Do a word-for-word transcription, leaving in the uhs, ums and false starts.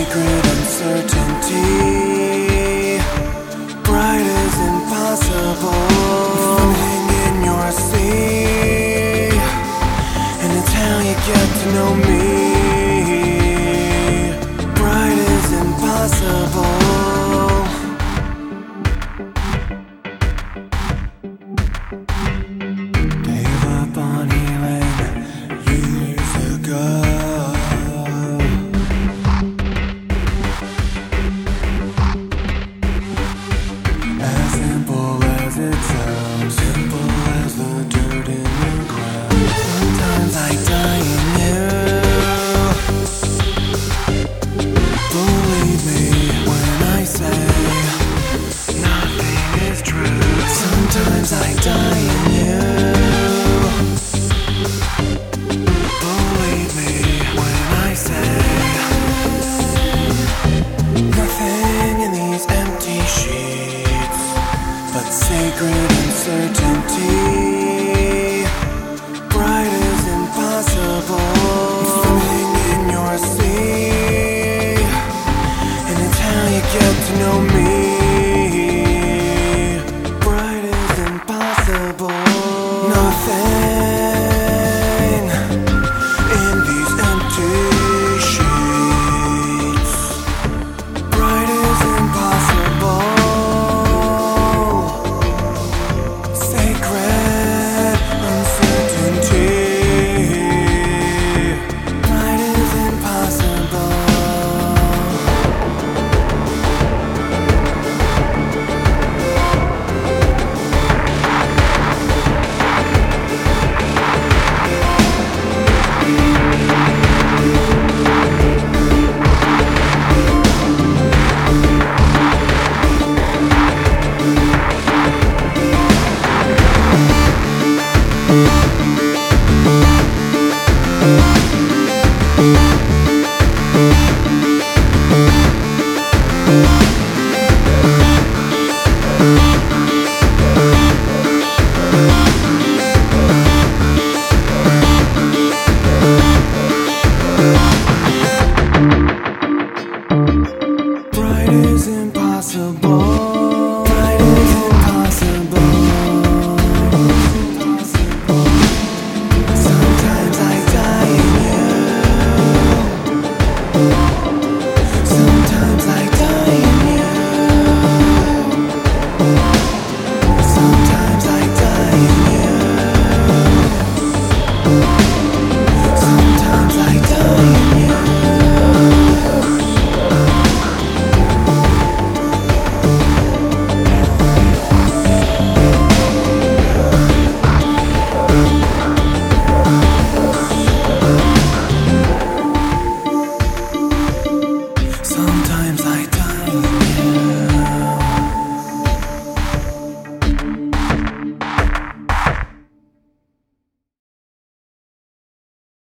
sacred uncertainty, bright as impossible, floating in your sea, and it's how you get to know me. Bright as impossible. Gave up on healing years ago. As simple as it sounds, simple as the dirt in the ground. Sometimes I die in you. Believe me when I say nothing is true. Sometimes I die in you. Believe me when I say nothing in these empty sheets but sacred uncertainty, bright as impossible, swimming in your sea, and it's how you get to know me. Bright as impossible. Nothing in these empty sheets, bright as impossible. Sacred uncertainty, bright as impossible. We'll be right back.